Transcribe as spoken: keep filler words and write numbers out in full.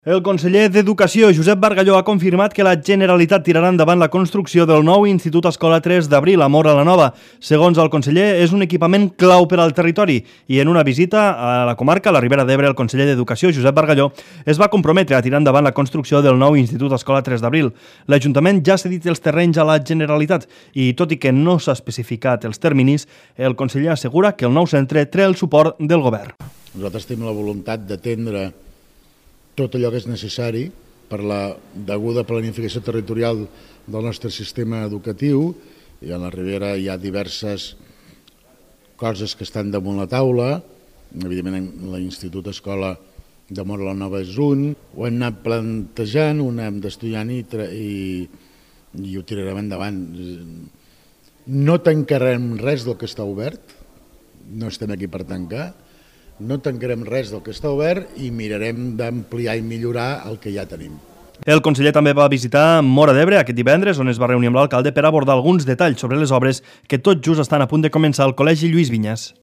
El conseller d'Educació, Josep Bargalló, ha confirmat que la Generalitat tirarà endavant la construcció del nou Institut Escola tres d'Abril a Móra la Nova. Segons el conseller, és un equipament clau per al territori i en una visita a la comarca, a la Ribera d'Ebre, el conseller d'Educació, Josep Bargalló, es va comprometre a tirar endavant la construcció del nou Institut Escola tres d'Abril. L'Ajuntament ja ha cedit els terrenys a la Generalitat i, tot i que no s'ha especificat els terminis, el conseller assegura que el nou centre té el suport del govern. Nosaltres tenim la voluntat d'atendre tot allò que és necessari per la deguda planificació territorial del nostre sistema educatiu, i a la Ribera hi ha diverses coses que estan damunt la taula. Evidentment, l'Institut Escola de Móra la Nova és un, ho hem anat plantejant, ho hem d'estudiant i, i, i ho tirarem endavant. No tancarem res del que està obert, no estem aquí per tancar, no tancarem res del que està obert i mirarem d'ampliar i millorar el que ja tenim. El conseller també va visitar Móra d'Ebre aquest divendres, on es va reunir amb l'alcalde per abordar alguns detalls sobre les obres que tot just estan a punt de començar al Col·legi Lluís Vinyes.